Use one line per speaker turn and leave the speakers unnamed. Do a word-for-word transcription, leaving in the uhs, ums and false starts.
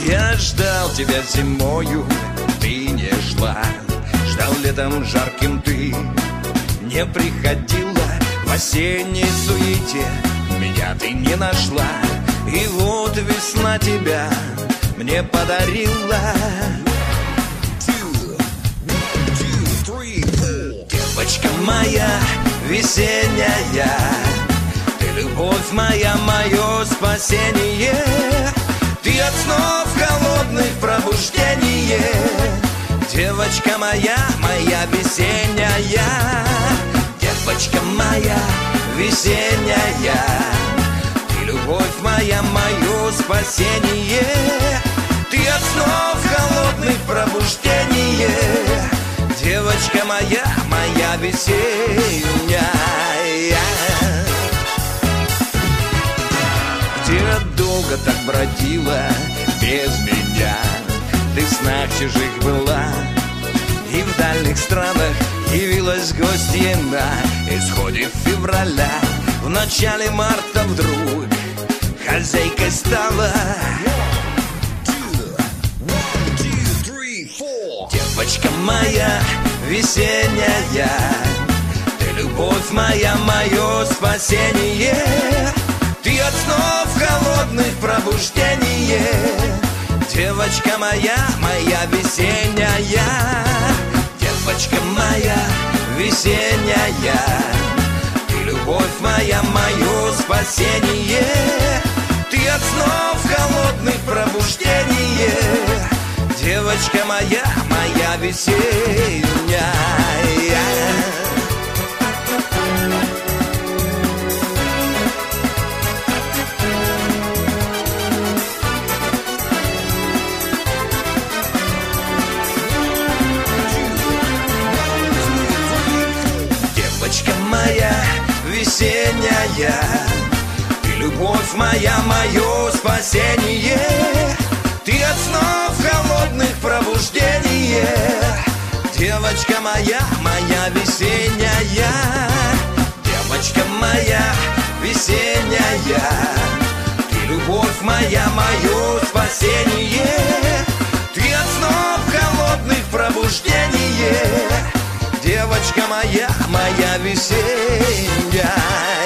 Я ждал тебя зимою, ты не шла. Ждал летом жарким, ты не приходила. В осенней суете меня ты не нашла. И вот весна тебя мне подарила. Девочка моя весенняя, ты любовь моя, мое спасение. Ты от снов холодных пробуждение. Девочка моя, моя весенняя. Девочка моя весенняя, ты любовь моя, мое спасение. Ты от снов холодных пробуждение. Девочка моя, моя весенняя. Где долго так бродила без меня, ты в снах чужих была, и в дальних странах явилась гостья на исходе февраля. В начале марта вдруг хозяйкой стала. Девочка моя весенняя, ты любовь моя, мое спасение. Ты от снов холодных пробуждение. Девочка моя, моя весенняя. Девочка моя весенняя, ты любовь моя, мое спасение. Ты от снов холодных пробуждение. Девочка моя, моя весенняя. Девочка моя весенняя, ты любовь моя, мое спасение. Ты от снов холодных пробуждение. Девочка моя, моя весенняя. Девочка моя весенняя, ты любовь моя, мое спасение. Ты от снов холодных пробуждение. Девочка моя, моя весенняя.